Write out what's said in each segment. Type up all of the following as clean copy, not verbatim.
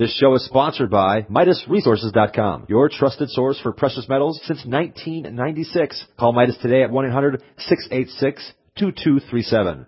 This show is sponsored by MidasResources.com, your trusted source for precious metals since 1996. Call Midas today at 1-800-686-2237.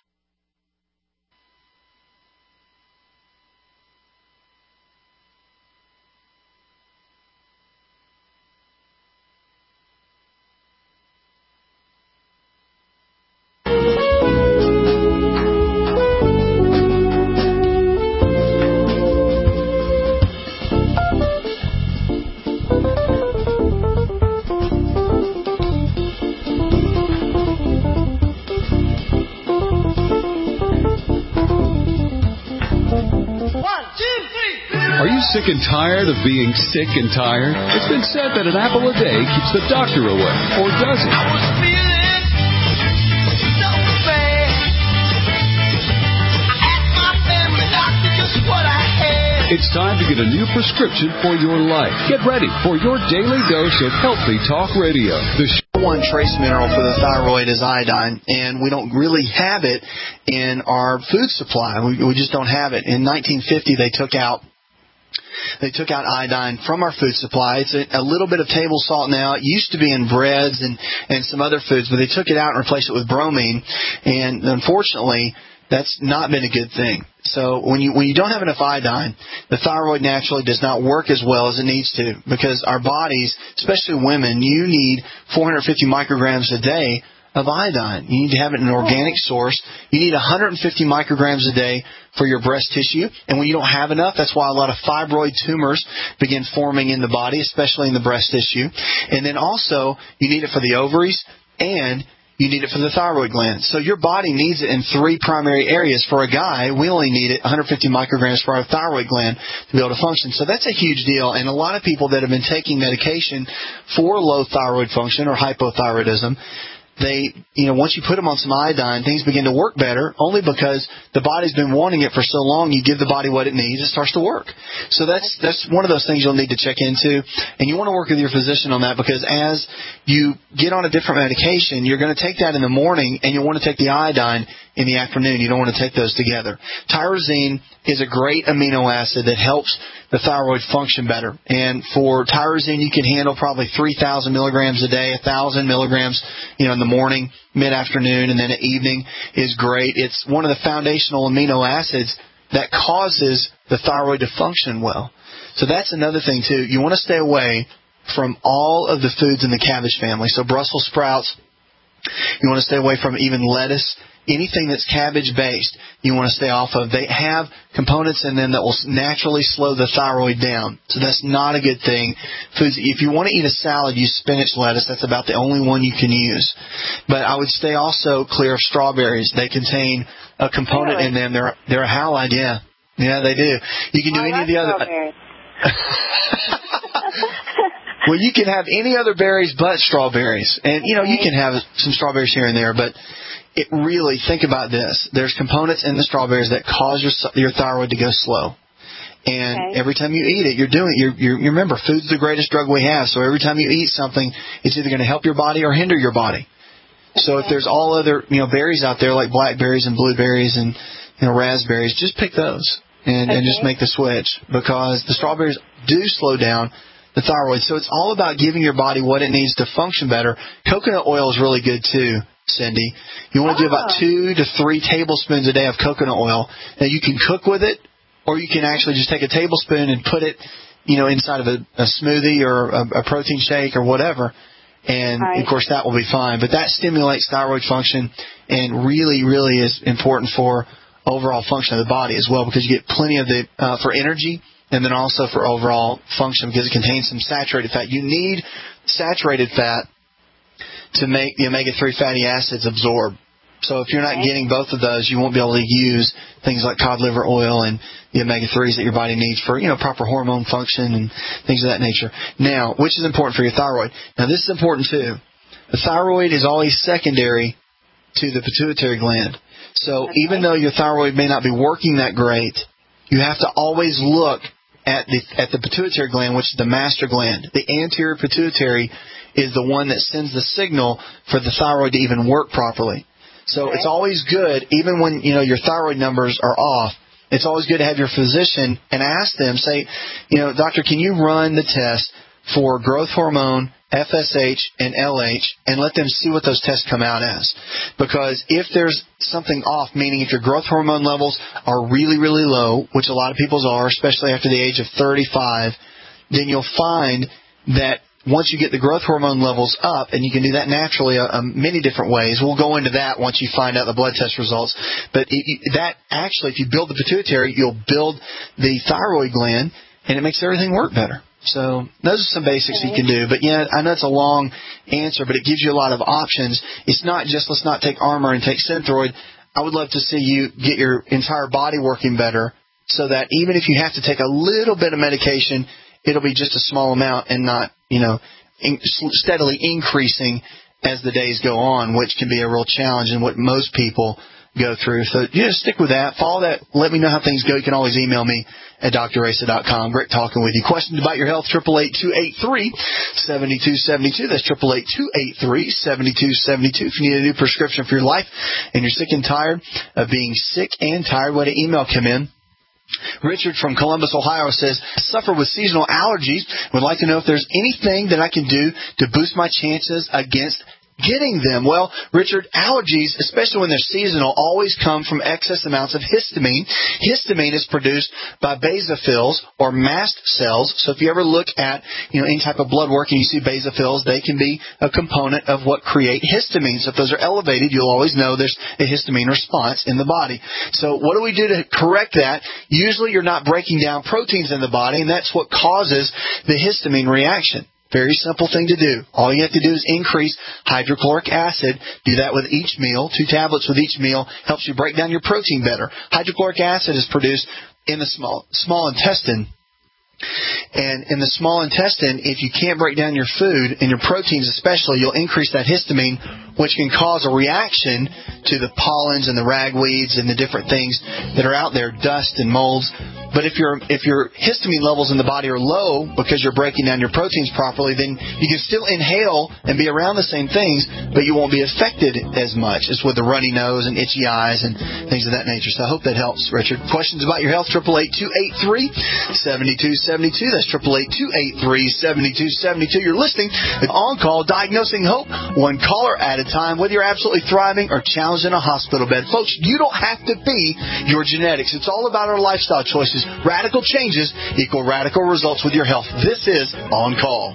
Sick and tired of being sick and tired? It's been said that an apple a day keeps the doctor away, or does it? I was feeling so bad. I asked my family doctor just what I had. It's time to get a new prescription for your life. Get ready for your daily dose of Healthy Talk Radio. The one trace mineral for the thyroid is iodine, and we don't really have it in our food supply. We just don't have it. In 1950, they took out iodine from our food supply. It's a little bit of table salt now. It used to be in breads and some other foods, but they took it out and replaced it with bromine. And unfortunately, that's not been a good thing. So when you don't have enough iodine, the thyroid naturally does not work as well as it needs to, because our bodies, especially women, you need 450 micrograms a day of iodine. You need to have it in an organic source. You need 150 micrograms a day for your breast tissue. And when you don't have enough, that's why a lot of fibroid tumors begin forming in the body, especially in the breast tissue. And then also, you need it for the ovaries, and you need it for the thyroid gland. So your body needs it in three primary areas. For a guy, we only need it 150 micrograms for our thyroid gland to be able to function. So that's a huge deal. And a lot of people that have been taking medication for low thyroid function or hypothyroidism, once you put them on some iodine, things begin to work better, only because the body's been wanting it for so long. You give the body what it needs, it starts to work. So that's one of those things you'll need to check into, and you want to work with your physician on that, because as you get on a different medication, you're going to take that in the morning, and you'll want to take the iodine in the afternoon. You don't want to take those together. Tyrosine is a great amino acid that helps the thyroid function better. And for tyrosine, you can handle probably 3,000 milligrams a day, 1,000 milligrams, in the morning, mid-afternoon, and then at evening is great. It's one of the foundational amino acids that causes the thyroid to function well. So that's another thing, too. You want to stay away from all of the foods in the cabbage family. So Brussels sprouts, you want to stay away from even lettuce. Anything that's cabbage-based, you want to stay off of. They have components in them that will naturally slow the thyroid down. So that's not a good thing. Foods, if you want to eat a salad, use spinach lettuce. That's about the only one you can use. But I would stay also clear of strawberries. They contain a component in them. They're a halide, yeah. Yeah, they do. You can do any of the other... Well, you can have any other berries but strawberries. And, you can have some strawberries here and there, but... It really, think about this. There's components in the strawberries that cause your thyroid to go slow. And every time you eat it, you remember, food's the greatest drug we have. So every time you eat something, it's either going to help your body or hinder your body. So if there's all other, berries out there like blackberries and blueberries and, raspberries, just pick those and just make the switch, because the strawberries do slow down the thyroid. So it's all about giving your body what it needs to function better. Coconut oil is really good too, Cindy. You want to do about 2 to 3 tablespoons a day of coconut oil. Now, you can cook with it, or you can actually just take a tablespoon and put it, inside of a smoothie or a protein shake or whatever. And, of course, that will be fine. But that stimulates thyroid function and really, really is important for overall function of the body as well, because you get plenty of for energy, and then also for overall function, because it contains some saturated fat. You need saturated fat to make the omega-3 fatty acids absorb. So if you're not getting both of those, you won't be able to use things like cod liver oil and the omega-3s that your body needs for, proper hormone function and things of that nature. Now, which is important for your thyroid? Now, this is important too. The thyroid is always secondary to the pituitary gland. So even though your thyroid may not be working that great, you have to always look at the pituitary gland, which is the master gland. The anterior pituitary is the one that sends the signal for the thyroid to even work properly. So it's always good, even when your thyroid numbers are off, it's always good to have your physician and ask them, say, doctor, can you run the test for growth hormone, FSH, and LH, and let them see what those tests come out as. Because if there's something off, meaning if your growth hormone levels are really, really low, which a lot of people's are, especially after the age of 35, then you'll find that once you get the growth hormone levels up, and you can do that naturally many different ways. We'll go into that once you find out the blood test results. But that actually, if you build the pituitary, you'll build the thyroid gland, and it makes everything work better. So those are some basics you can do. But, yeah, I know it's a long answer, but it gives you a lot of options. It's not just let's not take Armour and take Synthroid. I would love to see you get your entire body working better so that even if you have to take a little bit of medication, it'll be just a small amount and not, steadily increasing as the days go on, which can be a real challenge and what most people go through. So just stick with that. Follow that. Let me know how things go. You can always email me at drasa.com. Great talking with you. Questions about your health, 888-283-7272. That's 888-283-7272. If you need a new prescription for your life and you're sick and tired of being sick and tired, what an email come in. Richard from Columbus, Ohio says, I suffer with seasonal allergies. Would like to know if there's anything that I can do to boost my chances against getting them. Well, Richard, allergies, especially when they're seasonal, always come from excess amounts of histamine. Histamine is produced by basophils or mast cells. So if you ever look at, any type of blood work and you see basophils, they can be a component of what create histamine. So if those are elevated, you'll always know there's a histamine response in the body. So what do we do to correct that? Usually you're not breaking down proteins in the body, and that's what causes the histamine reaction. Very simple thing to do. All you have to do is increase hydrochloric acid. Do that with each meal. 2 tablets with each meal helps you break down your protein better. Hydrochloric acid is produced in the small intestine. And in the small intestine, if you can't break down your food and your proteins especially, you'll increase that histamine, which can cause a reaction to the pollens and the ragweeds and the different things that are out there, dust and molds. But if your histamine levels in the body are low because you're breaking down your proteins properly, then you can still inhale and be around the same things, but you won't be affected as much as with the runny nose and itchy eyes and things of that nature. So I hope that helps, Richard. Questions about your health, 888-283-7272. That's 888-283-7272. You're listening to On Call, Diagnosing Hope, one caller at a time, whether you're absolutely thriving or challenged in a hospital bed. Folks, you don't have to be your genetics. It's all about our lifestyle choices. Radical changes equal radical results with your health. This is On Call.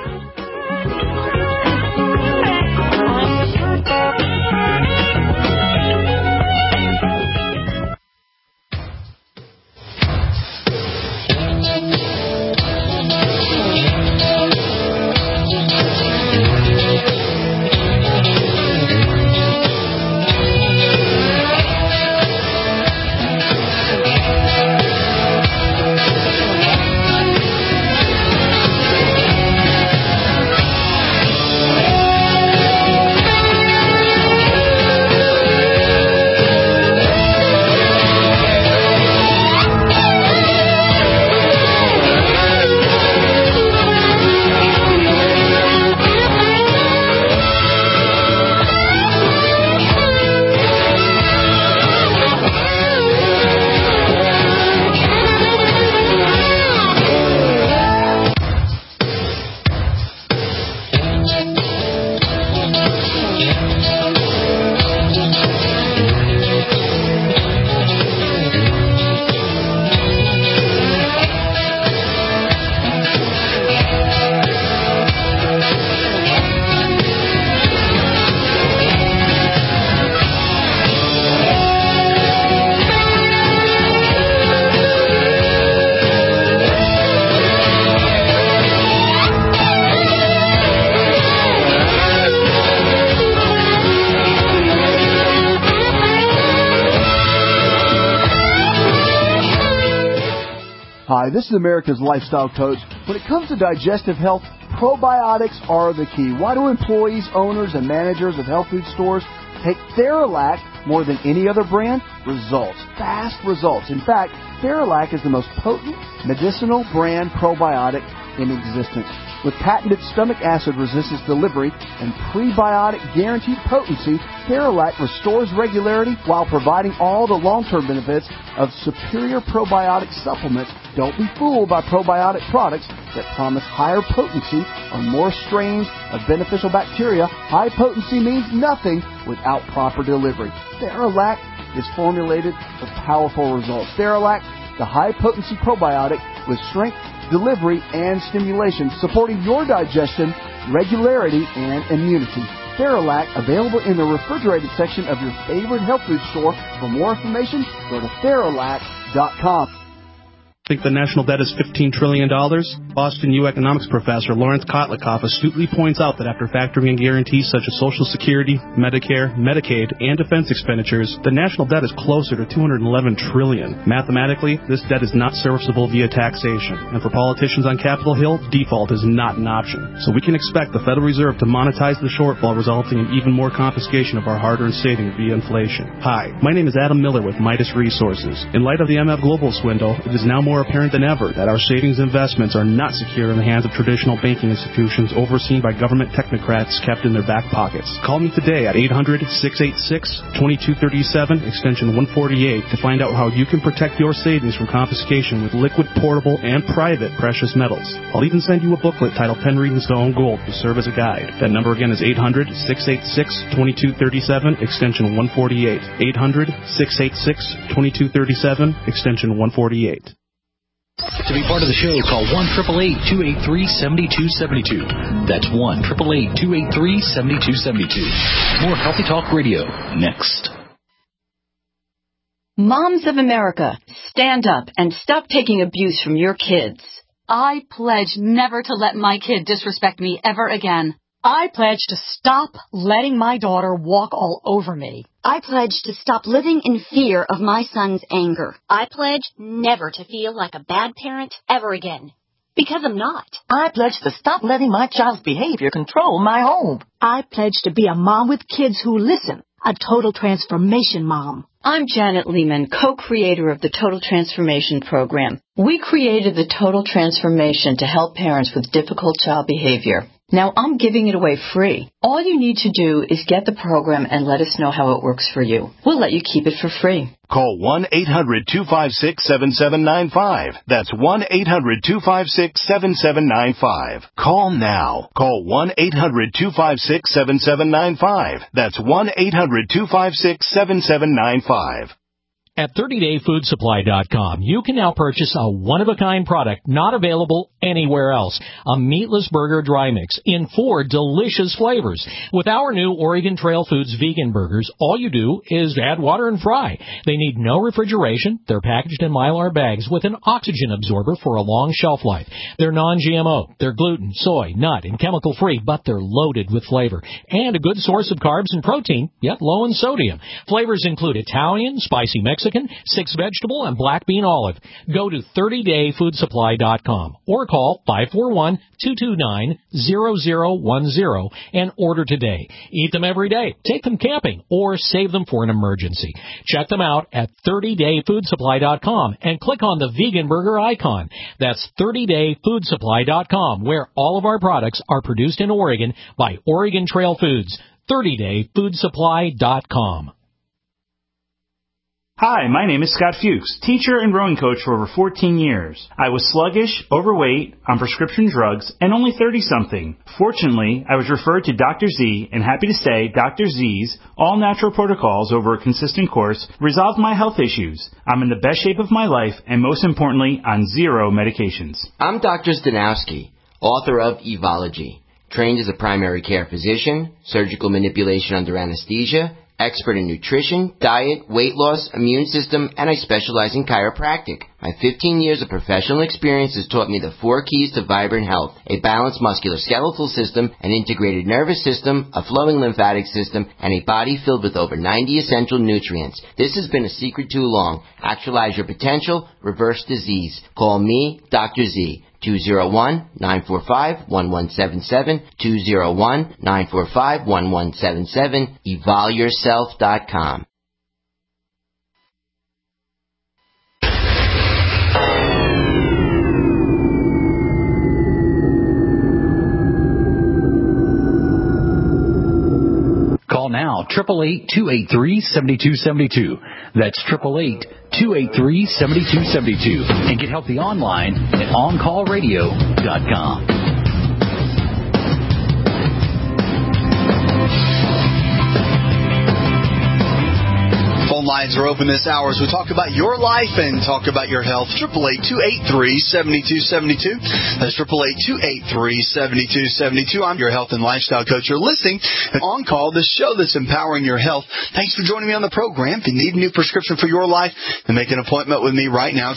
Hi, this is America's Lifestyle Coach. When it comes to digestive health, probiotics are the key. Why do employees, owners, and managers of health food stores take Theralac more than any other brand? Results. Fast results. In fact, Theralac is the most potent medicinal brand probiotic in existence. With patented stomach acid resistance delivery and prebiotic guaranteed potency, Theralac restores regularity while providing all the long-term benefits of superior probiotic supplements. Don't be fooled by probiotic products that promise higher potency or more strains of beneficial bacteria. High potency means nothing without proper delivery. Theralac is formulated for powerful results. Theralac, the high-potency probiotic with strength, delivery, and stimulation, supporting your digestion, regularity, and immunity. Theralac, available in the refrigerated section of your favorite health food store. For more information, go to Theralac.com. Think the national debt is $15 trillion? Boston U economics professor Lawrence Kotlikoff astutely points out that after factoring in guarantees such as Social Security, Medicare, Medicaid, and defense expenditures, the national debt is closer to $211 trillion. Mathematically, this debt is not serviceable via taxation, and for politicians on Capitol Hill, default is not an option. So we can expect the Federal Reserve to monetize the shortfall, resulting in even more confiscation of our hard-earned savings via inflation. Hi, my name is Adam Miller with Midas Resources. In light of the MF Global swindle, it is now more apparent than ever that our savings investments are not secure in the hands of traditional banking institutions overseen by government technocrats kept in their back pockets. Call me today at 800-686-2237, extension 148, to find out how you can protect your savings from confiscation with liquid, portable, and private precious metals. I'll even send you a booklet titled 10 Reasons to Own Gold to serve as a guide. That number again is 800-686-2237, extension 148. 800-686-2237, extension 148. To be part of the show, call 1-888-283-7272. That's 1-888-283-7272. More Healthy Talk Radio next. Moms of America, stand up and stop taking abuse from your kids. I pledge never to let my kid disrespect me ever again. I pledge to stop letting my daughter walk all over me. I pledge to stop living in fear of my son's anger. I pledge never to feel like a bad parent ever again. Because I'm not. I pledge to stop letting my child's behavior control my home. I pledge to be a mom with kids who listen. A total transformation mom. I'm Janet Lehman, co-creator of the Total Transformation Program. We created the Total Transformation to help parents with difficult child behavior. Now I'm giving it away free. All you need to do is get the program and let us know how it works for you. We'll let you keep it for free. Call 1-800-256-7795. That's 1-800-256-7795. Call now. Call 1-800-256-7795. That's 1-800-256-7795. At 30dayfoodsupply.com, you can now purchase a one-of-a-kind product not available anywhere else. A meatless burger dry mix in 4 delicious flavors. With our new Oregon Trail Foods vegan burgers, all you do is add water and fry. They need no refrigeration. They're packaged in Mylar bags with an oxygen absorber for a long shelf life. They're non-GMO. They're gluten, soy, nut, and chemical-free, but they're loaded with flavor. And a good source of carbs and protein, yet low in sodium. Flavors include Italian, spicy Mexican, 6-vegetable, and black bean olive. Go to 30dayfoodsupply.com or call 541-229-0010 and order today. Eat them every day, take them camping, or save them for an emergency. Check them out at 30dayfoodsupply.com and click on the vegan burger icon. That's 30dayfoodsupply.com, where all of our products are produced in Oregon by Oregon Trail Foods. 30dayfoodsupply.com. Hi, my name is Scott Fuchs, teacher and rowing coach for over 14 years. I was sluggish, overweight, on prescription drugs, and only 30-something. Fortunately, I was referred to Dr. Z, and happy to say Dr. Z's all-natural protocols over a consistent course resolved my health issues. I'm in the best shape of my life, and most importantly, on 0 medications. I'm Dr. Stanowski, author of Evology, trained as a primary care physician, surgical manipulation under anesthesia, expert in nutrition, diet, weight loss, immune system, and I specialize in chiropractic. My 15 years of professional experience has taught me the 4 keys to vibrant health: a balanced musculoskeletal system, an integrated nervous system, a flowing lymphatic system, and a body filled with over 90 essential nutrients. This has been a secret too long. Actualize your potential, reverse disease. Call me, Dr. Z. 201-945-1177, 201-945-1177, evolveyourself.com. now, 888-283-7272. That's 888-283-7272. And get healthy online at OnCallRadio.com. Phone lines are open this hour as we talk about your life and talk about your health. 888-283-7272. That's 888-283-7272. I'm your health and lifestyle coach. You're listening to On Call, the show that's empowering your health. Thanks for joining me on the program. If you need a new prescription for your life, then make an appointment with me right now.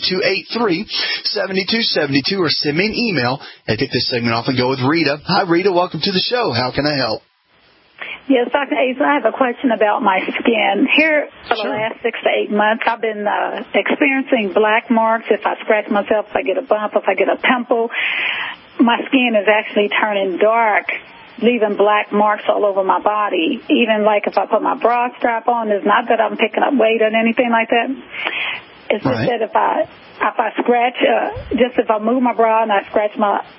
888-283-7272 or send me an email. I take this segment off and go with Rita. Hi, Rita. Welcome to the show. How can I help? Yes, Dr. Ace, I have a question about my skin. Here for the last 6 to 8 months, I've been experiencing black marks. If I scratch myself, if I get a bump, if I get a pimple, my skin is actually turning dark, leaving black marks all over my body. Even like if I put my bra strap on, it's not that I'm picking up weight or anything like that. It's just that if I scratch, just if I move my bra and I scratch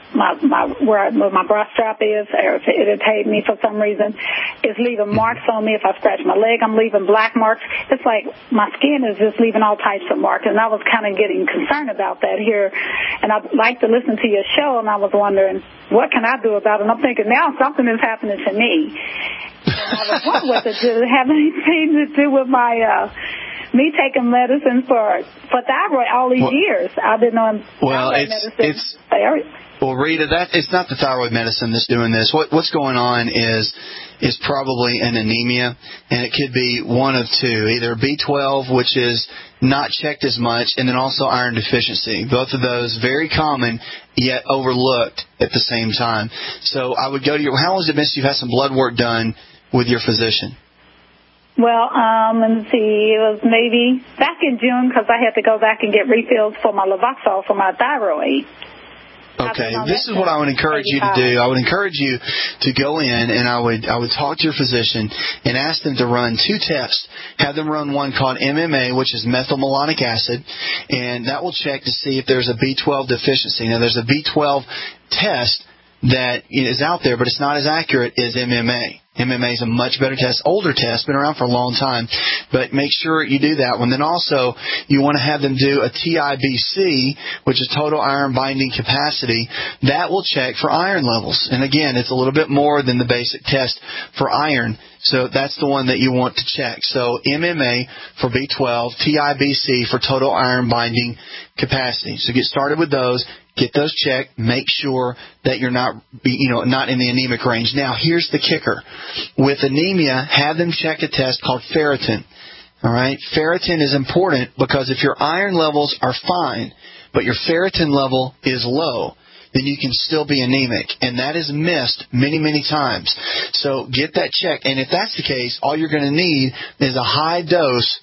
where my bra strap is, or if it irritates me for some reason, it's leaving marks on me. If I scratch my leg, I'm leaving black marks. It's like my skin is just leaving all types of marks, and I was kind of getting concerned about that here. And I'd like to listen to your show, and I was wondering, what can I do about it? And I'm thinking, now something is happening to me. And I was wondering, does it have anything to do with my me taking medicine for thyroid all these years? I've been on thyroid medicine. Well, Rita, it's not the thyroid medicine that's doing this. What's going on is probably an anemia, and it could be one of two, either B12, which is not checked as much, and then also iron deficiency. Both of those very common, yet overlooked at the same time. So I would go to how long has it been since you've had some blood work done with your physician? Well, let me see, it was maybe back in June because I had to go back and get refills for my Levoxol for my thyroid. Okay, this is what I would encourage you to do. I would encourage you to go in, and I would talk to your physician and ask them to run 2 tests. Have them run one called MMA, which is methylmalonic acid, and that will check to see if there's a B12 deficiency. Now, there's a B12 test that is out there, but it's not as accurate as MMA. MMA is a much better test, older test, been around for a long time, but make sure you do that one. Then also, you want to have them do a TIBC, which is total iron binding capacity. That will check for iron levels. And again, it's a little bit more than the basic test for iron. So that's the one that you want to check. So MMA for B12, TIBC for total iron binding capacity. So get started with those. Get those checked. Make sure that you're not in the anemic range. Now, here's the kicker. With anemia, have them check a test called ferritin. All right? Ferritin is important because if your iron levels are fine, but your ferritin level is low, then you can still be anemic. And that is missed many, many times. So get that checked. And if that's the case, all you're going to need is a high dose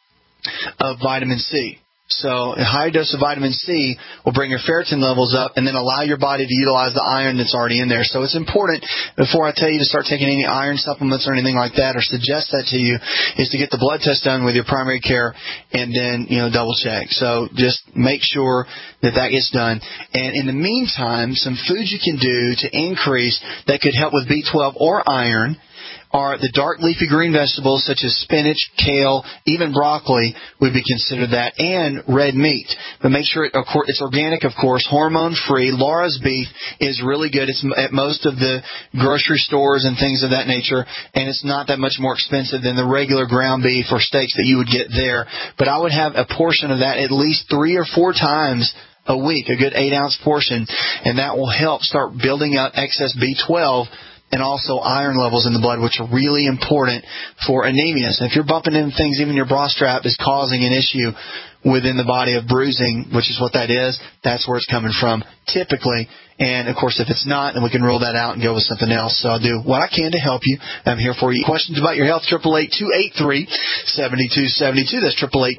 of vitamin C. So a high dose of vitamin C will bring your ferritin levels up and then allow your body to utilize the iron that's already in there. So it's important, before I tell you to start taking any iron supplements or anything like that or suggest that to you, is to get the blood test done with your primary care and then, double check. So just make sure that gets done. And in the meantime, some foods you can do to increase that could help with B12 or iron are the dark leafy green vegetables such as spinach, kale, even broccoli would be considered that, and red meat. But make sure it's organic, of course, hormone-free. Laura's beef is really good. It's at most of the grocery stores and things of that nature, and it's not that much more expensive than the regular ground beef or steaks that you would get there. But I would have a portion of that at least 3 or 4 times a week, a good 8-ounce portion, and that will help start building up excess B12 and also iron levels in the blood, which are really important for anemia. So if you're bumping into things, even your bra strap is causing an issue within the body of bruising, which is what that is, that's where it's coming from, typically. And, of course, if it's not, then we can rule that out and go with something else. So I'll do what I can to help you. I'm here for you. Questions about your health, 888-283-7272. That's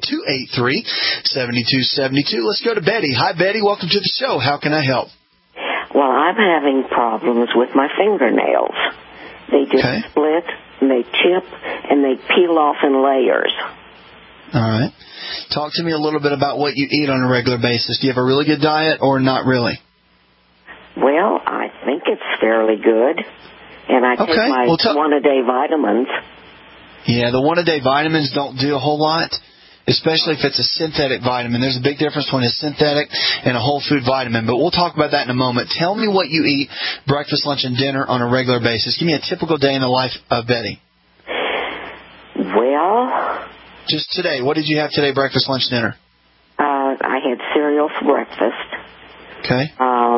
888-283-7272. Let's go to Betty. Hi, Betty. Welcome to the show. How can I help? Well, I'm having problems with my fingernails. They just split, and they chip, and they peel off in layers. All right. Talk to me a little bit about what you eat on a regular basis. Do you have a really good diet or not really? Well, I think it's fairly good. And I take my one-a-day vitamins. Yeah, the one-a-day vitamins don't do a whole lot, especially if it's a synthetic vitamin. There's a big difference between a synthetic and a whole food vitamin, but we'll talk about that in a moment. Tell me what you eat breakfast, lunch, and dinner on a regular basis. Give me a typical day in the life of Betty. Well, just today. What did you have today, breakfast, lunch, dinner? I had cereal for breakfast. Okay.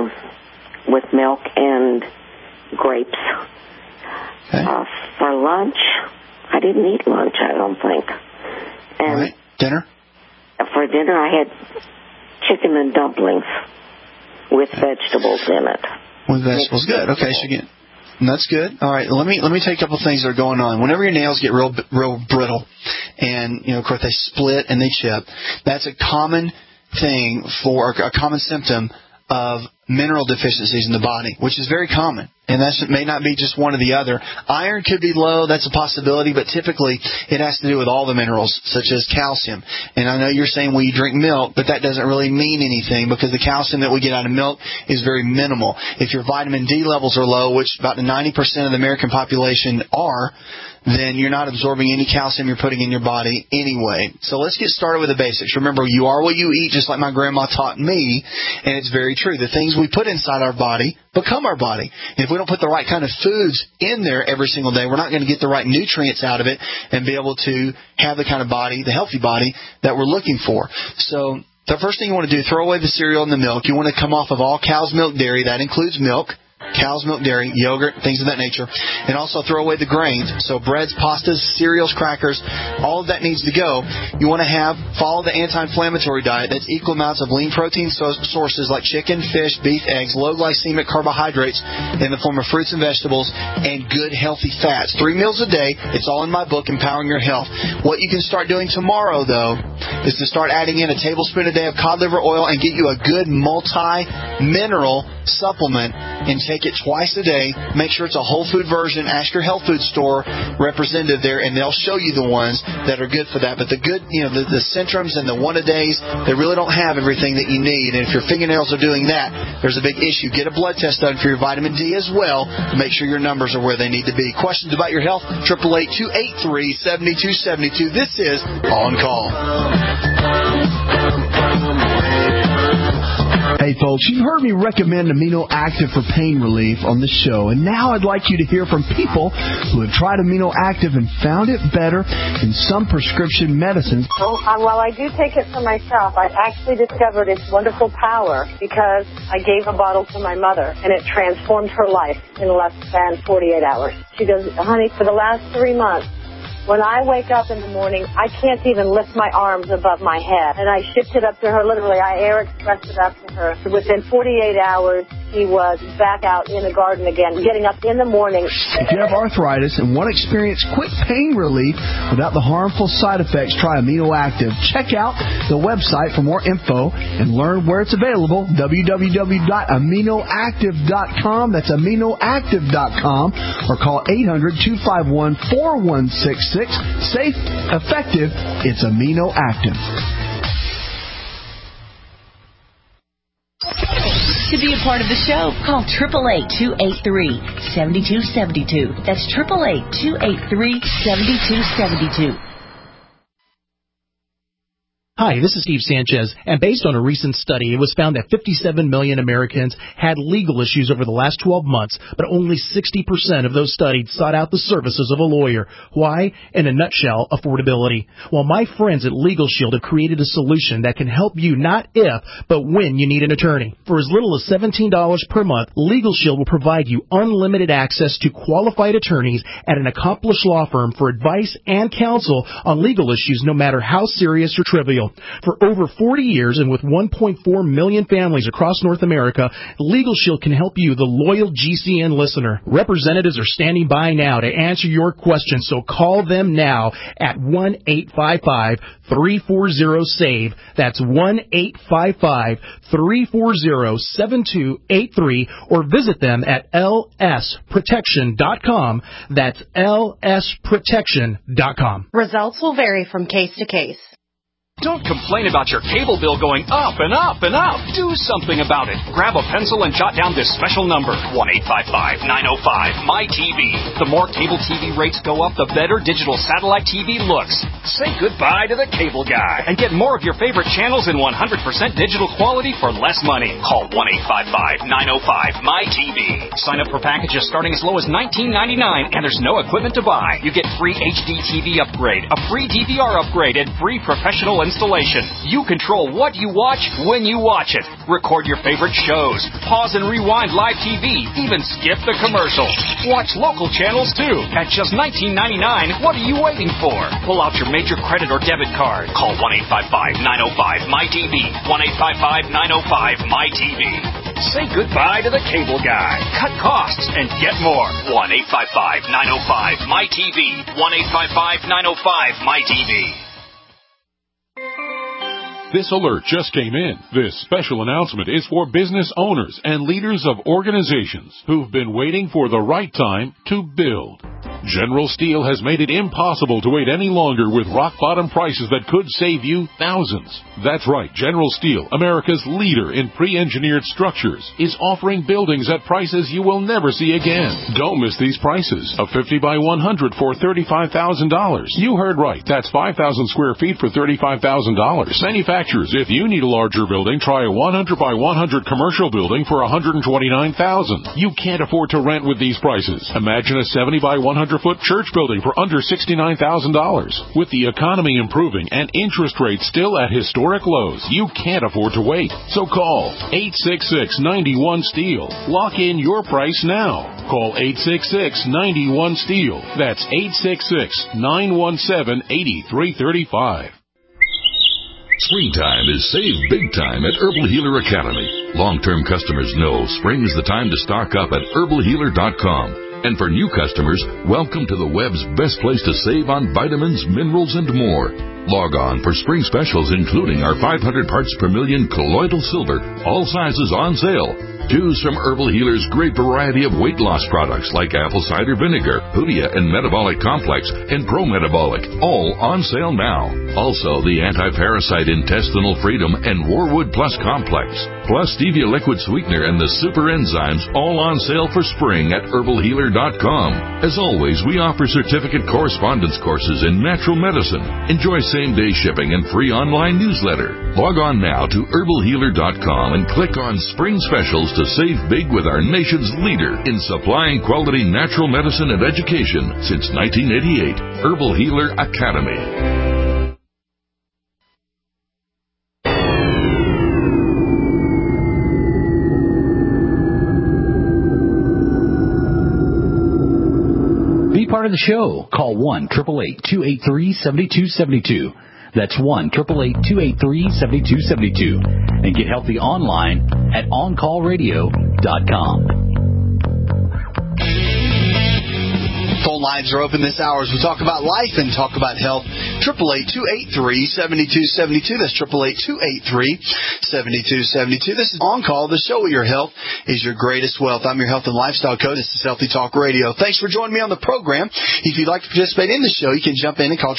With milk and grapes. Okay. For lunch, I didn't eat lunch, I don't think. And all right. Dinner? For dinner, I had chicken and dumplings with vegetables in it. With vegetables, good. Okay, so again, that's good. All right, let me tell you a couple of things that are going on. Whenever your nails get real brittle, and of course they split and they chip, that's a common thing for a common symptom of mineral deficiencies in the body, which is very common. And that may not be just one or the other. Iron could be low, that's a possibility, but typically it has to do with all the minerals, such as calcium. And I know you're saying, well, you drink milk, but that doesn't really mean anything because the calcium that we get out of milk is very minimal. If your vitamin D levels are low, which about 90% of the American population are, then you're not absorbing any calcium you're putting in your body anyway. So let's get started with the basics. Remember, you are what you eat, just like my grandma taught me, and it's very true. The things we put inside our body become our body. And if we don't put the right kind of foods in there every single day, we're not going to get the right nutrients out of it and be able to have the kind of body, the healthy body, that we're looking for. So the first thing you want to do, throw away the cereal and the milk. You want to come off of all cow's milk dairy. That includes milk. Cow's milk, dairy, yogurt, things of that nature. And also throw away the grains. So breads, pastas, cereals, crackers, all of that needs to go. You want to follow the anti-inflammatory diet. That's equal amounts of lean protein sources like chicken, fish, beef, eggs, low glycemic carbohydrates in the form of fruits and vegetables, and good healthy fats. 3 meals a day. It's all in my book, Empowering Your Health. What you can start doing tomorrow, though, is to start adding in a tablespoon a day of cod liver oil and get you a good multi-mineral supplement and take it twice a day. Make sure it's a whole food version. Ask your health food store representative there, and they'll show you the ones that are good for that. But the good, the Centrums and the one-a-days, they really don't have everything that you need. And if your fingernails are doing that, there's a big issue. Get a blood test done for your vitamin D as well to make sure your numbers are where they need to be. Questions about your health? 888-283-7272. This is On Call. Hey folks, you've heard me recommend Amino Active for pain relief on the show, and now I'd like you to hear from people who have tried Amino Active and found it better than some prescription medicines. Well, while I do take it for myself, I actually discovered its wonderful power because I gave a bottle to my mother, and it transformed her life in less than 48 hours. She goes, honey, for the last 3 months, when I wake up in the morning, I can't even lift my arms above my head. And I shipped it up to her, literally. I air expressed it up to her. Within 48 hours, she was back out in the garden again, getting up in the morning. If you have arthritis and want to experience quick pain relief without the harmful side effects, try Amino Active. Check out the website for more info and learn where it's available, www.aminoactive.com. That's aminoactive.com, or call 800-251-4166. Safe, effective, it's Amino Active. To be a part of the show, call 888-283-7272. That's 888-283-7272. Hi, this is Steve Sanchez, and based on a recent study, it was found that 57 million Americans had legal issues over the last 12 months, but only 60% of those studied sought out the services of a lawyer. Why? In a nutshell, affordability. Well, my friends at Legal Shield have created a solution that can help you not if, but when you need an attorney. For as little as $17 per month, Legal Shield will provide you unlimited access to qualified attorneys at an accomplished law firm for advice and counsel on legal issues, no matter how serious or trivial. For over 40 years and with 1.4 million families across North America, Legal Shield can help you, the loyal GCN listener. Representatives are standing by now to answer your questions, so call them now at 1-855-340-SAVE. That's 1-855-340-7283, or visit them at lsprotection.com. That's lsprotection.com. Results will vary from case to case. Don't complain about your cable bill going up and up and up. Do something about it. Grab a pencil and jot down this special number, 1-855-905-MY-TV. The more cable TV rates go up, the better digital satellite TV looks. Say goodbye to the cable guy and get more of your favorite channels in 100% digital quality for less money. Call 1-855-905-MY-TV. Sign up for packages starting as low as $19.99, and there's no equipment to buy. You get free HD TV upgrade, a free DVR upgrade, and free professional installation. You control what you watch when you watch it. Record your favorite shows. Pause and rewind live TV. Even skip the commercials. Watch local channels too. At just $19.99, what are you waiting for? Pull out your major credit or debit card. Call 1-855-905-MY-TV. 1-855-905-MY-TV. Say goodbye to the cable guy. Cut costs and get more. 1-855-905-MY-TV. 1-855-905-MY-TV. This alert just came in. This special announcement is for business owners and leaders of organizations who've been waiting for the right time to build. General Steel has made it impossible to wait any longer with rock-bottom prices that could save you thousands. That's right, General Steel, America's leader in pre-engineered structures, is offering buildings at prices you will never see again. Don't miss these prices. A 50 by 100 for $35,000. You heard right. That's 5,000 square feet for $35,000. Manufacturers, if you need a larger building, try a 100 by 100 commercial building for $129,000. You can't afford to rent with these prices. Imagine a 70 by 100-foot church building for under $69,000. With the economy improving and interest rates still at historic lows, you can't afford to wait. So call 866-91-STEEL. Lock in your price now. Call 866-91-STEEL. That's 866-917-8335. Springtime is save big time at Herbal Healer Academy. Long-term customers know spring is the time to stock up at herbalhealer.com. And for new customers, welcome to the web's best place to save on vitamins, minerals, and more. Log on for spring specials, including our 500 parts per million colloidal silver, all sizes on sale. Choose from Herbal Healer's great variety of weight loss products like apple cider vinegar, Hoodia and Metabolic Complex, and Pro-Metabolic, all on sale now. Also, the Anti-Parasite Intestinal Freedom and Warwood Plus Complex, plus Stevia Liquid Sweetener and the Super Enzymes, all on sale for spring at herbalhealer.com. As always, we offer certificate correspondence courses in natural medicine. Enjoy same-day shipping and free online newsletter. Log on now to herbalhealer.com and click on Spring Specials to save big with our nation's leader in supplying quality natural medicine and education since 1988, Herbal Healer Academy. Be part of the show. Call 1-888-283-7272. That's 1-888-283-7272. And get healthy online at OnCallRadio.com. Phone lines are open this hour as we talk about life and talk about health. 888-283-7272. That's 888-283-7272. This is On Call, the show where your health is your greatest wealth. I'm your health and lifestyle coach. This is Healthy Talk Radio. Thanks for joining me on the program. If you'd like to participate in the show, you can jump in and call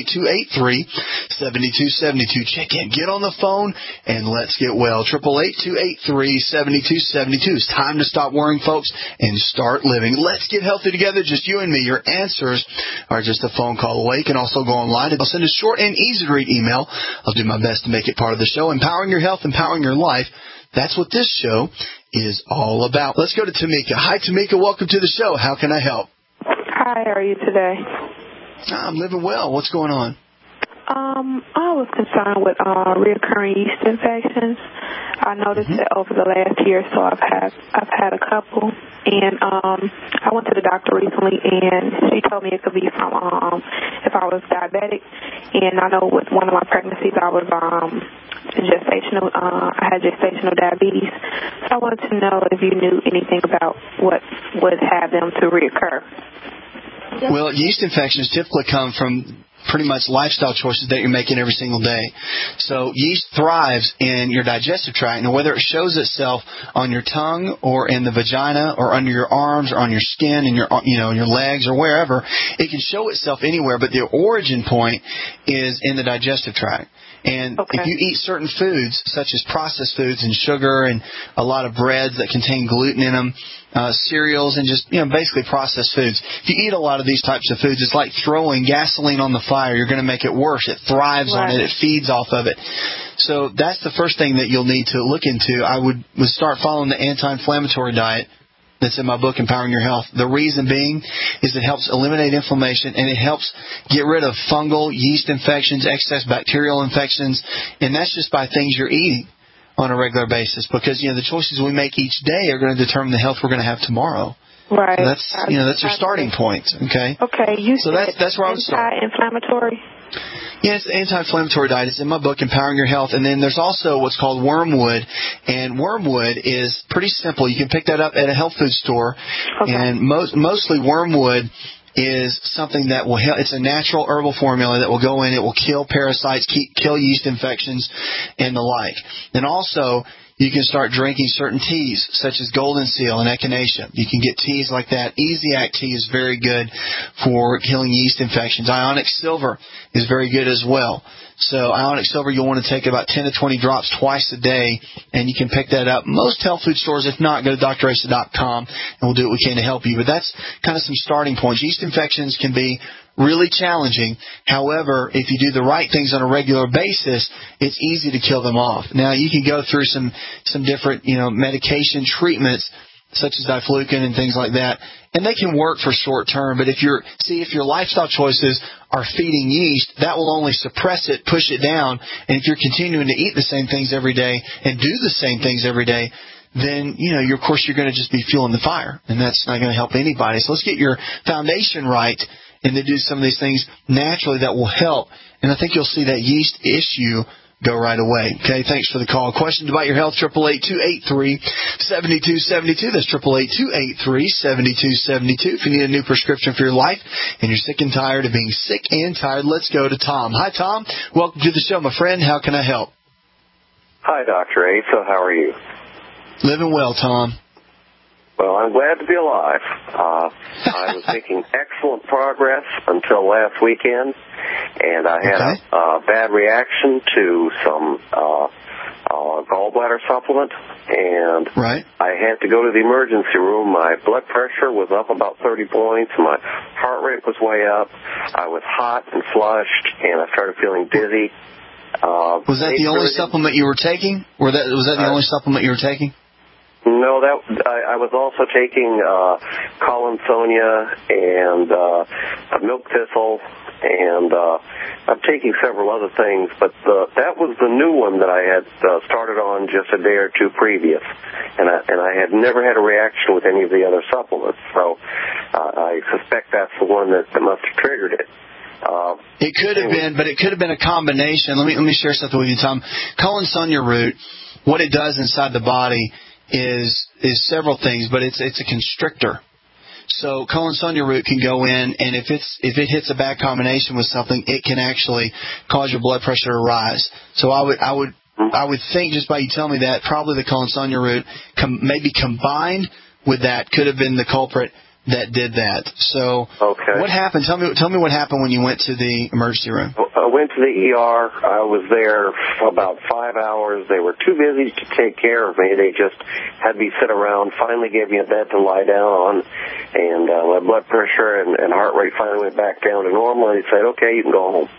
888-283-7272. Check in. Get on the phone and let's get well. 888-283-7272. It's time to stop worrying, folks, and start living. Let's get healthy together, just you and me. Your answers are just a phone call away. You can also go online. I'll send a short and easy-to-read email. I'll do my best to make it part of the show. Empowering your health, empowering your life. That's what this show is all about. Let's go to Tamika. Hi, Tamika. Welcome to the show. How can I help? Hi, how are you today? I'm living well. What's going on? I was concerned with reoccurring yeast infections. I noticed that over the last year or so I've had a couple, and I went to the doctor recently, and she told me it could be from if I was diabetic, and I know with one of my pregnancies I was I had gestational diabetes, so I wanted to know if you knew anything about what would have them to reoccur. Well, yeast infections typically come from pretty much lifestyle choices that you're making every single day. So yeast thrives in your digestive tract. Now, whether it shows itself on your tongue or in the vagina or under your arms or on your skin and your legs or wherever, it can show itself anywhere, but the origin point is in the digestive tract. And if you eat certain foods, such as processed foods and sugar and a lot of breads that contain gluten in them, cereals and just, basically processed foods. If you eat a lot of these types of foods, it's like throwing gasoline on the fire. You're going to make it worse. It thrives on it. It feeds off of it. So that's the first thing that you'll need to look into. I would start following the anti-inflammatory diet that's in my book, Empowering Your Health. The reason being is it helps eliminate inflammation, and it helps get rid of fungal, yeast infections, excess bacterial infections, and that's just by things you're eating on a regular basis, because, the choices we make each day are going to determine the health we're going to have tomorrow. Right. So that's your starting point, okay? Okay, so that's where I would start. Anti-inflammatory? Yes, the anti-inflammatory diet is in my book, Empowering Your Health. And then there's also what's called wormwood. And wormwood is pretty simple. You can pick that up at a health food store. Okay. And mostly wormwood is something that will help. It's a natural herbal formula that will go in. It will kill parasites, kill yeast infections, and the like. And also, you can start drinking certain teas, such as Golden Seal and Echinacea. You can get teas like that. Easy-Act tea is very good for killing yeast infections. Ionic Silver is very good as well. So Ionic Silver, you'll want to take about 10 to 20 drops twice a day, and you can pick that up. Most health food stores, if not, go to drasa.com, and we'll do what we can to help you. But that's kind of some starting points. Yeast infections can be really challenging. However, if you do the right things on a regular basis, it's easy to kill them off. Now, you can go through some different, medication treatments, such as diflucan and things like that, and they can work for short term. But if your lifestyle choices are feeding yeast, that will only suppress it, push it down. And if you're continuing to eat the same things every day and do the same things every day, then, of course, you're going to just be fueling the fire, and that's not going to help anybody. So let's get your foundation right and then do some of these things naturally that will help. And I think you'll see that yeast issue go right away. Okay, thanks for the call. Questions about your health, 888-283-7272. That's 888-283-7272. If you need a new prescription for your life and you're sick and tired of being sick and tired, let's go to Tom. Hi, Tom. Welcome to the show, my friend. How can I help? Hi, Dr. Asa. How are you? Living well, Tom. Well, I'm glad to be alive. I was making excellent progress until last weekend, and I had a bad reaction to some gallbladder supplement, and I had to go to the emergency room. My blood pressure was up about 30 points. My heart rate was way up. I was hot and flushed, and I started feeling dizzy. Was that the only supplement you were taking? Was that the only supplement you were taking? No, I was also taking Collinsonia and milk thistle, and I'm taking several other things, but that was the new one that I had started on just a day or two previous, and I had never had a reaction with any of the other supplements, so I suspect that's the one that must have triggered it. It could have been, but it could have been a combination. Let me share something with you, Tom. Collinsonia root, what it does inside the body is several things, but it's a constrictor. So Collinsonia root can go in, and if it hits a bad combination with something, it can actually cause your blood pressure to rise. So I would think, just by you telling me that, probably the Collinsonia root maybe combined with that could have been the culprit that did that. So what happened? Tell me what happened when you went to the emergency room. I went to the ER. I was there for about 5 hours. They were too busy to take care of me. They just had me sit around, finally gave me a bed to lie down on, and my blood pressure and heart rate finally went back down to normal, and they said, okay, you can go home.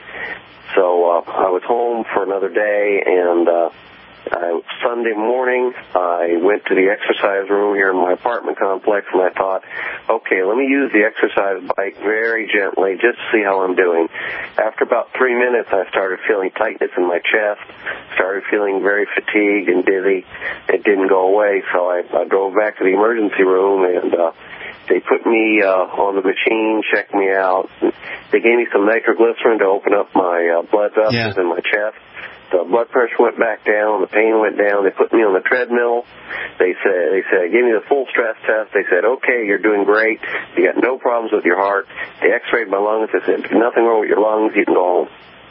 So I was home for another day, and Sunday morning, I went to the exercise room here in my apartment complex, and I thought, okay, let me use the exercise bike very gently just to see how I'm doing. After about 3 minutes, I started feeling tightness in my chest, started feeling very fatigued and dizzy. It didn't go away, so I drove back to the emergency room, and they put me on the machine, checked me out. They gave me some nitroglycerin to open up my blood vessels in my chest. The blood pressure went back down, the pain went down. They put me on the treadmill. They said, gave me the full stress test. They said, okay, you're doing great. You got no problems with your heart. They x-rayed my lungs. They said, nothing wrong with your lungs. You can go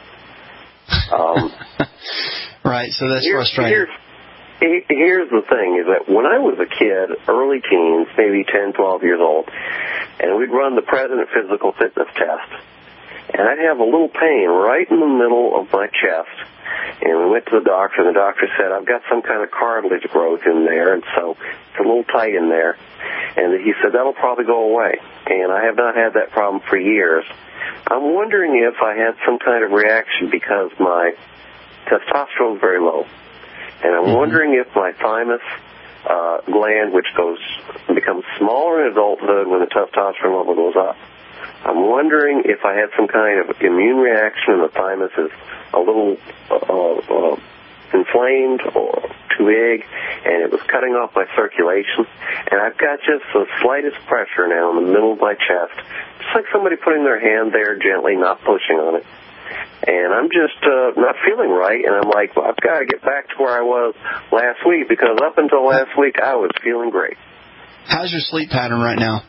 home. Right, so that's frustrating. Here's the thing, is that when I was a kid, early teens, maybe 10, 12 years old, and we'd run the President Physical Fitness Test, and I'd have a little pain right in the middle of my chest. And we went to the doctor, and the doctor said, I've got some kind of cartilage growth in there, and so it's a little tight in there. And he said, that'll probably go away. And I have not had that problem for years. I'm wondering if I had some kind of reaction because my testosterone is very low. And I'm wondering if my thymus gland, which becomes smaller in adulthood when the testosterone level goes up. I'm wondering if I had some kind of immune reaction and the thymus is a little inflamed or too big, and it was cutting off my circulation. And I've got just the slightest pressure now in the middle of my chest, just like somebody putting their hand there gently, not pushing on it. And I'm just not feeling right, and I'm like, well, I've got to get back to where I was last week, because up until last week I was feeling great. How's your sleep pattern right now?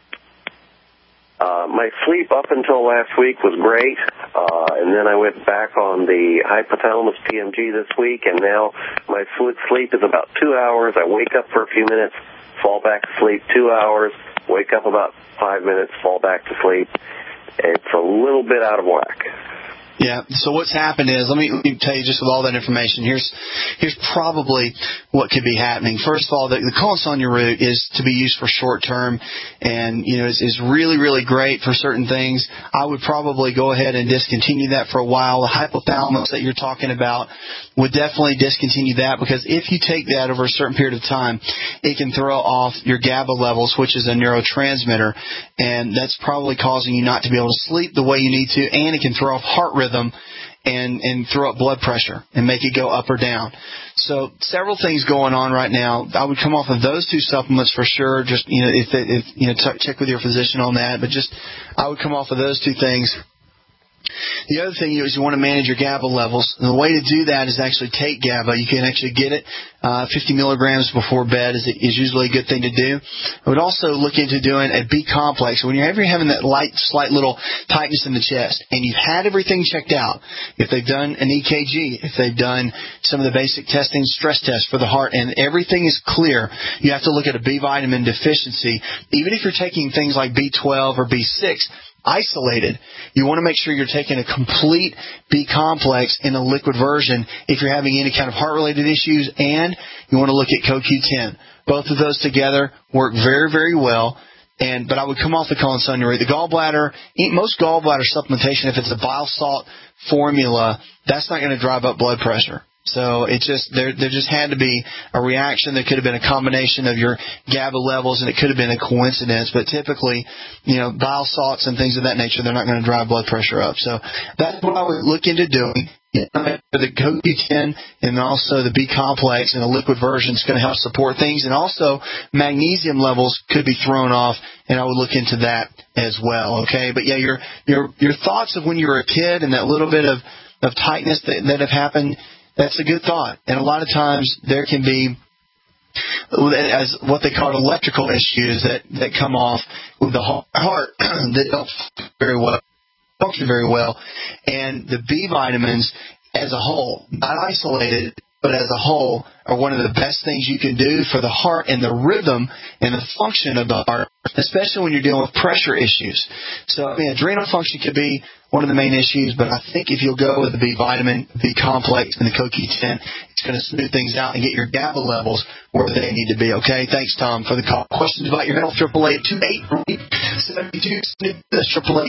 My sleep up until last week was great, and then I went back on the hypothalamus PMG this week, and now my sleep is about 2 hours. I wake up for a few minutes, fall back to sleep 2 hours, wake up about 5 minutes, fall back to sleep. It's a little bit out of whack. Yeah, so what's happened is, let me tell you just with all that information, here's probably what could be happening. First of all, the Collinsonia root is to be used for short term, and, is really, really great for certain things. I would probably go ahead and discontinue that for a while. The hypothalamus that you're talking about would definitely discontinue that, because if you take that over a certain period of time, it can throw off your GABA levels, which is a neurotransmitter, and that's probably causing you not to be able to sleep the way you need to, and it can throw off heart rhythm and throw up blood pressure and make it go up or down. So several things going on right now. I would come off of those two supplements for sure. Just check with your physician on that. But I would come off of those two things. The other thing is you want to manage your GABA levels. And the way to do that is actually take GABA. You can actually get it 50 milligrams before bed is usually a good thing to do. I would also look into doing a B complex. Whenever you're having that slight little tightness in the chest and you've had everything checked out, if they've done an EKG, if they've done some of the basic testing, stress tests for the heart, and everything is clear, you have to look at a B vitamin deficiency. Even if you're taking things like B12 or B6, isolated, you want to make sure you're taking a complete B complex in a liquid version if you're having any kind of heart-related issues, and you want to look at CoQ10. Both of those together work very, very well. But I would come off the Collinsonia root. The gallbladder, most gallbladder supplementation, if it's a bile salt formula, that's not going to drive up blood pressure. So there just had to be a reaction. There could have been a combination of your GABA levels, and it could have been a coincidence. But typically, bile salts and things of that nature, they're not going to drive blood pressure up. So that's what I would look into doing. The CoQ10 and also the B complex in a liquid version is going to help support things. And also magnesium levels could be thrown off, and I would look into that as well. Okay, but yeah, your thoughts of when you were a kid and that little bit of tightness that have happened, that's a good thought. And a lot of times there can be, as what they call electrical issues that come off with the heart that don't function very well. And the B vitamins as a whole, not isolated, but as a whole, are one of the best things you can do for the heart and the rhythm and the function of the heart, especially when you're dealing with pressure issues. So, adrenal function could be one of the main issues, but I think if you'll go with the B vitamin, B complex, and the CoQ10, it's going to smooth things out and get your GABA levels where they need to be. Okay, thanks, Tom, for the call. Questions about your health? 888-283-7272. That's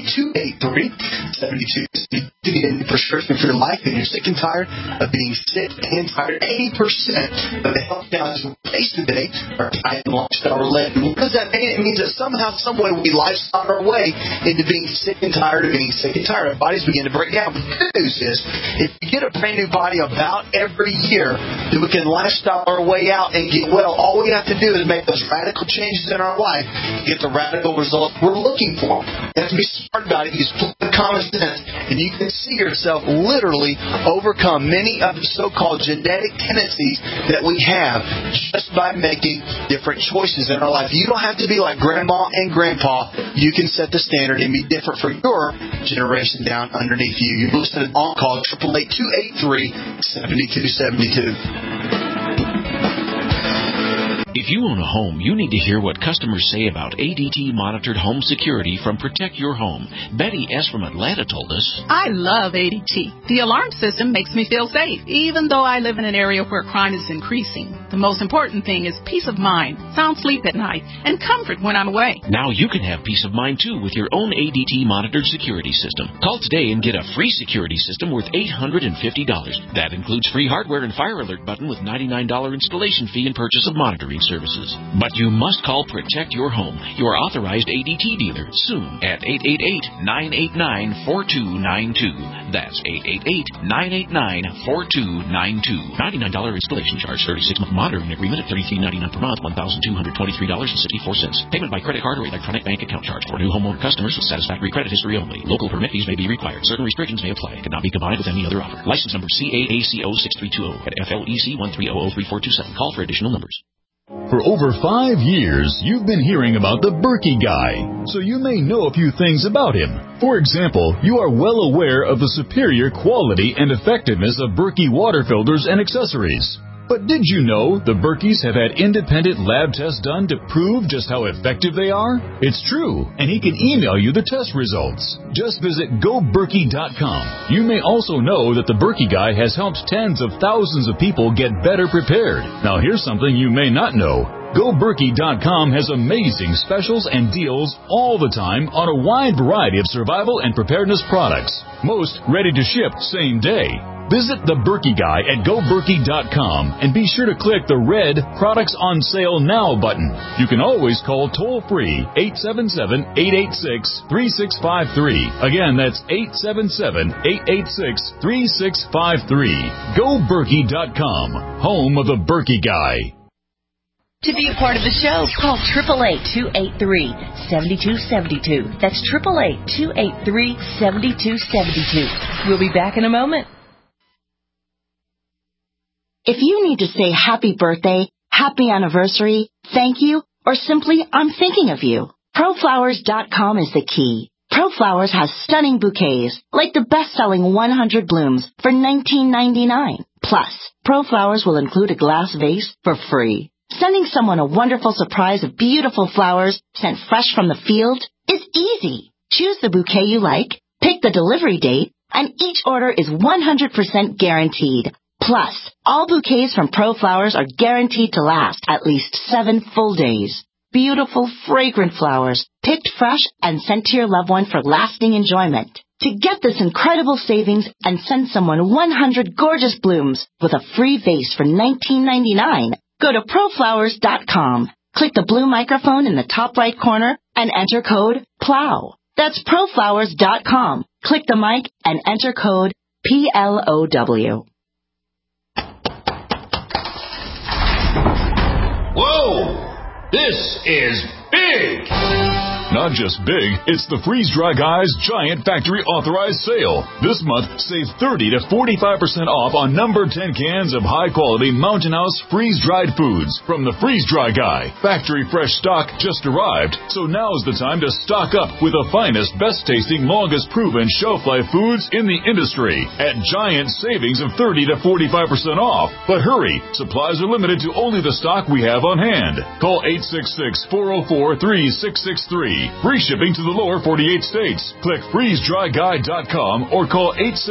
888-283-7272. To get a new prescription for your life, and you're sick and tired of being sick and tired. 80% of the health challenges we face today are diet and lifestyle related. What does that mean? It means that somehow, some way, we lifestyle our way into being sick and tired of being sick and tired. Our bodies begin to break down. But the good news is, if you get a brand new body about every year, that we can lifestyle our way out and get well. All we have to do is make those radical changes in our life to get the radical results we're looking for. You have to be smart about it. Use common sense, and you can see yourself literally overcome many of the so-called genetic tendencies that we have just by making different choices in our life. You don't have to be like Grandma and Grandpa. You can set the standard and be different for your generation down underneath you. You're listening on call 888-283-7272. If If you own a home, you need to hear what customers say about ADT monitored home security from Protect Your Home. Betty S. from Atlanta told us, I love ADT. The alarm system makes me feel safe, even though I live in an area where crime is increasing. The most important thing is peace of mind, sound sleep at night, and comfort when I'm away. Now you can have peace of mind, too, with your own ADT monitored security system. Call today and get a free security system worth $850. That includes free hardware and fire alert button with $99 installation fee and purchase of monitoring services. But you must call Protect Your Home, your authorized ADT dealer, soon at 888-989-4292. That's 888-989-4292. $99 installation charge, 36-month monitoring agreement at $33.99 per month, $1,223.64. Payment by credit card or electronic bank account charge for new homeowner customers with satisfactory credit history only. Local permit fees may be required. Certain restrictions may apply. Cannot be combined with any other offer. License number CAACO 6320 at FLEC 1300427. Call for additional numbers. For over 5 years, you've been hearing about the Berkey guy, so you may know a few things about him. For example, you are well aware of the superior quality and effectiveness of Berkey water filters and accessories. But did you know the Berkeys have had independent lab tests done to prove just how effective they are? It's true, and he can email you the test results. Just visit GoBerkey.com. You may also know that the Berkey guy has helped tens of thousands of people get better prepared. Now here's something you may not know. GoBerkey.com has amazing specials and deals all the time on a wide variety of survival and preparedness products. Most ready to ship same day. Visit the Berkey guy at GoBerkey.com and be sure to click the red Products on Sale Now button. You can always call toll-free 877-886-3653. Again, that's 877-886-3653. GoBerkey.com, home of the Berkey guy. To be a part of the show, call 888-283-7272. That's 888-283-7272. We'll be back in a moment. If you need to say happy birthday, happy anniversary, thank you, or simply I'm thinking of you, ProFlowers.com is the key. ProFlowers has stunning bouquets, like the best-selling 100 blooms for $19.99. Plus, ProFlowers will include a glass vase for free. Sending someone a wonderful surprise of beautiful flowers sent fresh from the field is easy. Choose the bouquet you like, pick the delivery date, and each order is 100% guaranteed. Plus, all bouquets from ProFlowers are guaranteed to last at least 7 full days. Beautiful, fragrant flowers, picked fresh and sent to your loved one for lasting enjoyment. To get this incredible savings and send someone 100 gorgeous blooms with a free vase for $19.99, go to ProFlowers.com. Click the blue microphone in the top right corner and enter code PLOW. That's ProFlowers.com. Click the mic and enter code PLOW. Whoa! This is big! Not just big, it's the Freeze Dry Guy's Giant Factory Authorized Sale. This month, save 30 to 45% off on number 10 cans of high-quality Mountain House freeze-dried foods from the Freeze Dry Guy. Factory fresh stock just arrived, so now's the time to stock up with the finest, best-tasting, longest-proven shelf-life foods in the industry at giant savings of 30 to 45% off. But hurry, supplies are limited to only the stock we have on hand. Call 866-404-3663. Free shipping to the lower 48 states. Click freezedryguy.com or call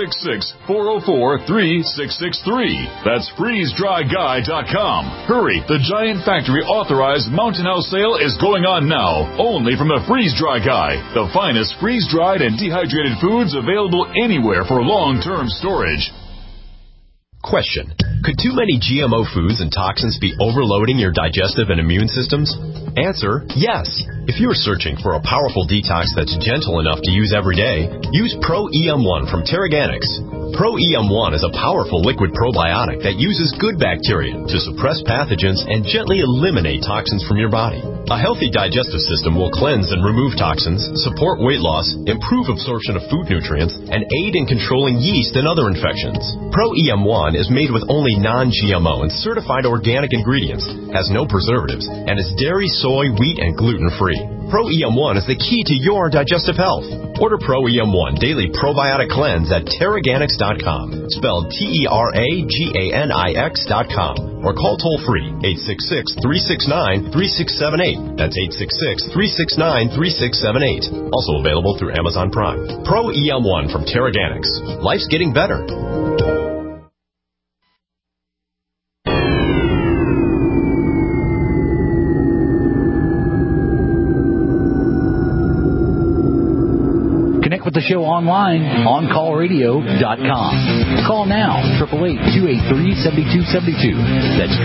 866-404-3663. That's freezedryguy.com. Hurry, the Giant Factory Authorized Mountain House sale is going on now, only from the Freeze Dry Guy, the finest freeze-dried and dehydrated foods available anywhere for long-term storage. Question: could too many GMO foods and toxins be overloading your digestive and immune systems? Answer: yes. If you're searching for a powerful detox that's gentle enough to use every day, use Pro-EM1 from Terraganics. Pro-EM1 is a powerful liquid probiotic that uses good bacteria to suppress pathogens and gently eliminate toxins from your body. A healthy digestive system will cleanse and remove toxins, support weight loss, improve absorption of food nutrients, and aid in controlling yeast and other infections. Pro-EM1 is made with only non-GMO and certified organic ingredients, has no preservatives, and is dairy, soy, wheat, and gluten-free. Pro EM1 is the key to your digestive health. Order Pro EM1 Daily Probiotic Cleanse at Teraganix.com, spelled Teraganix.com, or call toll-free 866-369-3678. That's 866-369-3678. Also available through Amazon Prime. Pro EM1 from Teraganix. Life's getting better. Connect with the show online, OnCallRadio.com. Call now, 888-283-7272. That's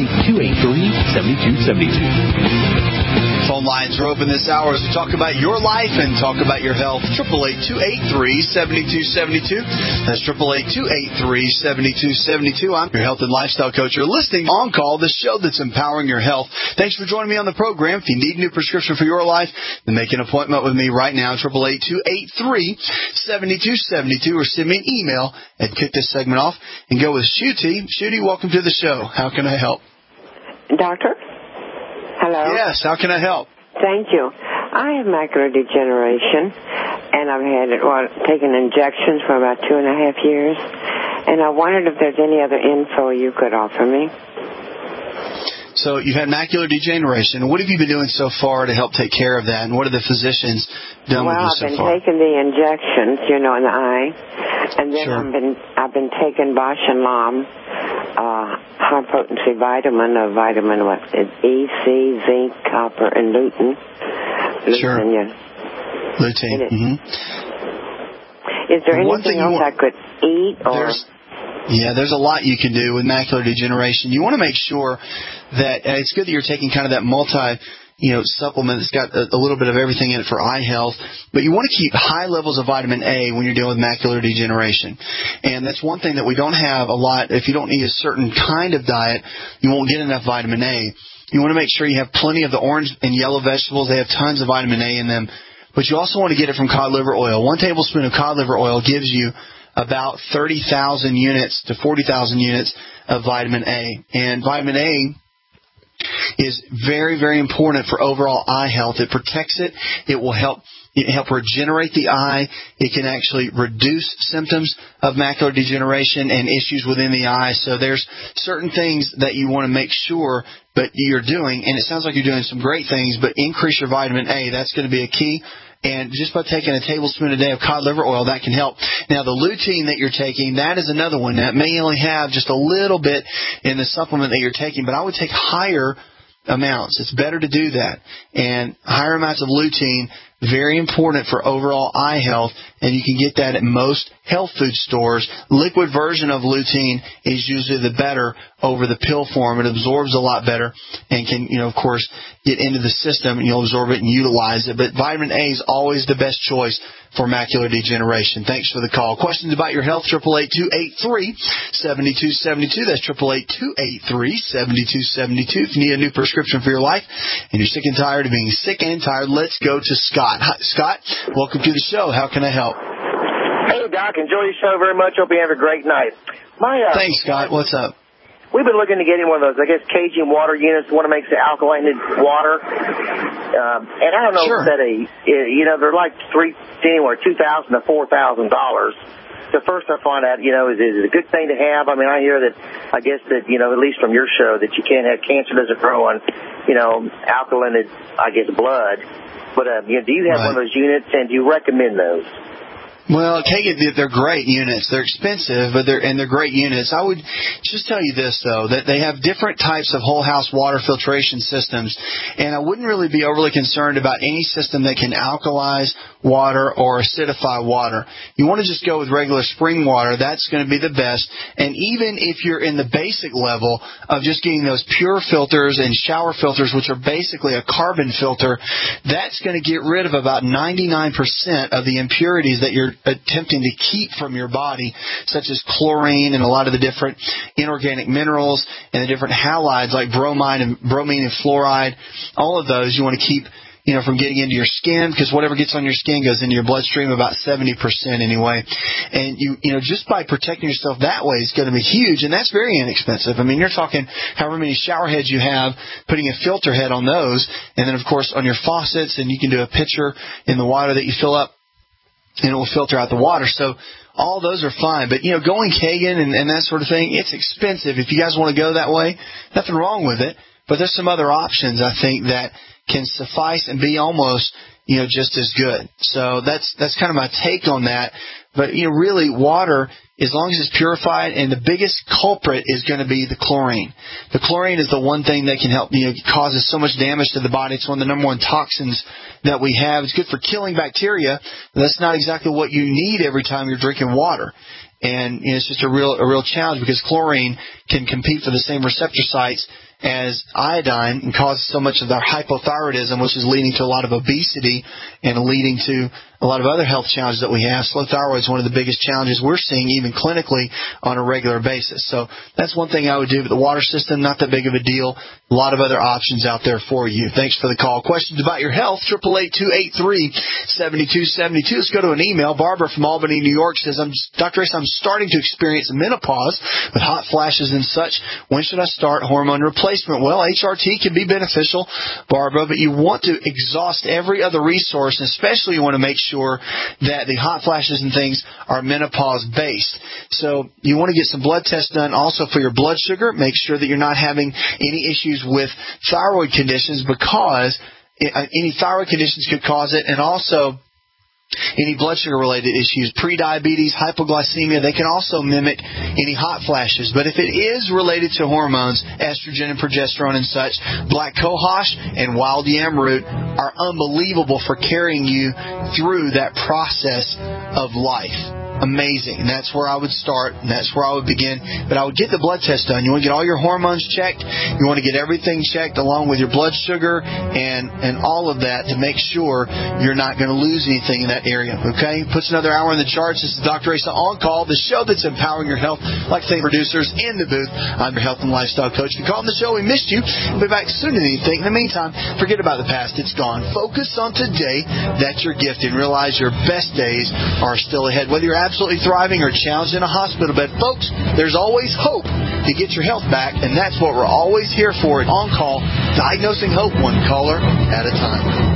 888-283-7272. Phone lines are open this hour as we talk about your life and talk about your health. 888-283-7272. That's 888-283-7272. I'm your health and lifestyle coach. You're listening On Call, the show that's empowering your health. Thanks for joining me on the program. If you need a new prescription for your life, then make an appointment with me right now, 888-283-7272, or send me an email and kick this segment off and go with Shooty. Shooty, welcome to the show. How can I help? Doctor? Hello? Yes, how can I help? Thank you. I have macular degeneration, and I've had taken injections for about 2.5 years, and I wondered if there's any other info you could offer me. So you've had macular degeneration. What have you been doing so far to help take care of that, and what have the physicians done with you so far? Well, I've been taking the injections, in the eye, and then sure. I've been taking Bausch and Lomb, high-potency vitamin E, C, zinc, copper, and lutein. Sure. Lutein. Mm-hmm. Is there anything else I could eat? There's a lot you can do with macular degeneration. You want to make sure that it's good that you're taking kind of that supplement that's got a little bit of everything in it for eye health, but you want to keep high levels of vitamin A when you're dealing with macular degeneration. And that's one thing that we don't have a lot. If you don't eat a certain kind of diet, you won't get enough vitamin A. You want to make sure you have plenty of the orange and yellow vegetables. They have tons of vitamin A in them. But you also want to get it from cod liver oil. 1 tablespoon of cod liver oil gives you about 30,000 units to 40,000 units of vitamin A. And vitamin A is very, very important for overall eye health. It protects it. It will help regenerate the eye. It can actually reduce symptoms of macular degeneration and issues within the eye. So there's certain things that you want to make sure that you're doing, and it sounds like you're doing some great things, but increase your vitamin A. That's going to be a key. And just by taking a tablespoon a day of cod liver oil, that can help. Now, the lutein that you're taking, that is another one that may only have just a little bit in the supplement that you're taking, but I would take higher amounts. It's better to do that. And higher amounts of lutein, very important for overall eye health, and you can get that at most health food stores. Liquid version of lutein is usually the better over the pill form. It absorbs a lot better and can, of course, get into the system, and you'll absorb it and utilize it. But vitamin A is always the best choice for macular degeneration. Thanks for the call. Questions about your health, 888-283-7272. That's 888-283-7272. If you need a new prescription for your life and you're sick and tired of being sick and tired, let's go to Scott. Hi, Scott, welcome to the show. How can I help? Hey, Doc. Enjoy your show very much. Hope you have a great night. Thanks, Scott. What's up? We've been looking to get in one of those, Cajun water units, one that makes the alkalated water. And I don't know if that they're like anywhere $2,000 to $4,000. So first I find out, is it a good thing to have? I mean, I hear that, at least from your show, that you can't have cancer doesn't grow on, alkalated, blood. But, do you have one of those units, and do you recommend those? Well, they're great units. They're expensive, but they're great units. I would just tell you this, though, that they have different types of whole house water filtration systems, and I wouldn't really be overly concerned about any system that can alkalize water or acidify water. You want to just go with regular spring water. That's going to be the best. And even if you're in the basic level of just getting those pure filters and shower filters, which are basically a carbon filter, that's going to get rid of about 99% of the impurities that you're attempting to keep from your body, such as chlorine and a lot of the different inorganic minerals and the different halides like bromine and fluoride. All of those you want to keep from getting into your skin, because whatever gets on your skin goes into your bloodstream, about 70% anyway. And just by protecting yourself that way is going to be huge, and that's very inexpensive. I mean, you're talking however many shower heads you have, putting a filter head on those, and then of course on your faucets, and you can do a pitcher in the water that you fill up, and it will filter out the water. So all those are fine. But, going Kangen and that sort of thing, it's expensive. If you guys want to go that way, nothing wrong with it. But there's some other options, I think, that can suffice and be almost, just as good. So that's kind of my take on that. But, really, water, as long as it's purified, and the biggest culprit is going to be the chlorine. The chlorine is the one thing that can help, causes so much damage to the body. It's one of the number one toxins that we have. It's good for killing bacteria, but that's not exactly what you need every time you're drinking water. And it's just a real challenge, because chlorine can compete for the same receptor sites as iodine and causes so much of our hypothyroidism, which is leading to a lot of obesity and leading to a lot of other health challenges that we have. Slow thyroid is one of the biggest challenges we're seeing even clinically on a regular basis. So that's one thing I would do. But the water system, not that big of a deal. A lot of other options out there for you. Thanks for the call. Questions about your health, 888-283-7272. Let's go to an email. Barbara from Albany, New York says, Dr. Ace, I'm starting to experience menopause with hot flashes and such. When should I start hormone replacement? Well, HRT can be beneficial, Barbara, but you want to exhaust every other resource, and especially you want to make sure that the hot flashes and things are menopause-based. So you want to get some blood tests done also for your blood sugar. Make sure that you're not having any issues with thyroid conditions, because any thyroid conditions could cause it, and also any blood sugar-related issues, prediabetes, hypoglycemia, they can also mimic any hot flashes. But if it is related to hormones, estrogen and progesterone and such, black cohosh and wild yam root are unbelievable for carrying you through that process of life. Amazing. And that's where I would start, and that's where I would begin. But I would get the blood test done. You want to get all your hormones checked. You want to get everything checked along with your blood sugar and all of that to make sure you're not going to lose anything in that area. Okay? Puts another hour in the charts. This is Dr. Asa On Call, the show that's empowering your health. Like to thank producers in the booth. I'm your health and lifestyle coach. If you called the show, we missed you. We'll be back sooner than you think. In the meantime, forget about the past. It's gone. Focus on today that you're gifted. Realize your best days are still ahead. Whether you're absolutely thriving or challenged in a hospital bed, folks, there's always hope to get your health back, and that's what we're always here for at On Call, diagnosing hope one caller at a time.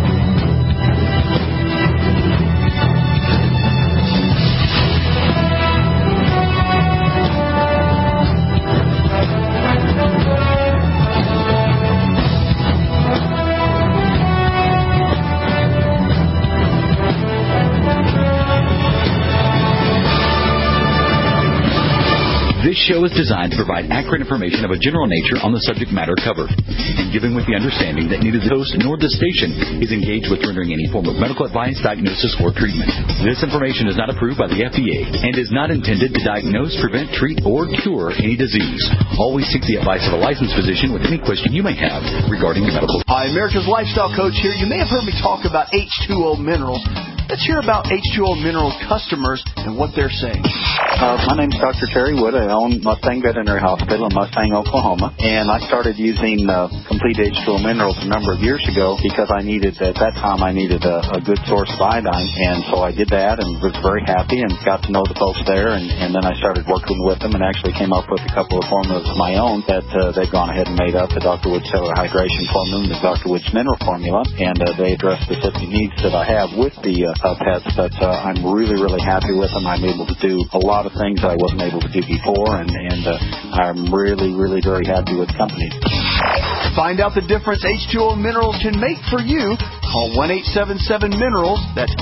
This show is designed to provide accurate information of a general nature on the subject matter covered, and given with the understanding that neither the host nor the station is engaged with rendering any form of medical advice, diagnosis, or treatment. This information is not approved by the FDA and is not intended to diagnose, prevent, treat, or cure any disease. Always seek the advice of a licensed physician with any question you may have regarding your medical. Hi, America's Lifestyle Coach here. You may have heard me talk about H2O Minerals. Let's hear about H2O Minerals customers and what they're saying. My name's Dr. Terry Wood. I own Mustang Veterinary Hospital in Mustang, Oklahoma. And I started using Complete H2O Minerals a number of years ago because at that time I needed a good source of iodine. And so I did that and was very happy and got to know the folks there. And then I started working with them and actually came up with a couple of formulas of my own that they've gone ahead and made up, the Dr. Wood Cellular Hydration Formula and the Dr. Woods Mineral Formula. And they address specific needs that I have with the pets, but I'm really, really happy with them. I'm able to do a lot of things that I wasn't able to do before, and I'm really, really very happy with the company. Find out the difference H2O Minerals can make for you. Call 1-877-MINERALS. That's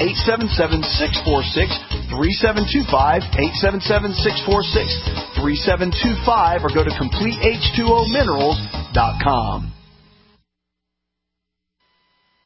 877-646-3725, 877-646-3725, or go to CompleteH2OMinerals.com.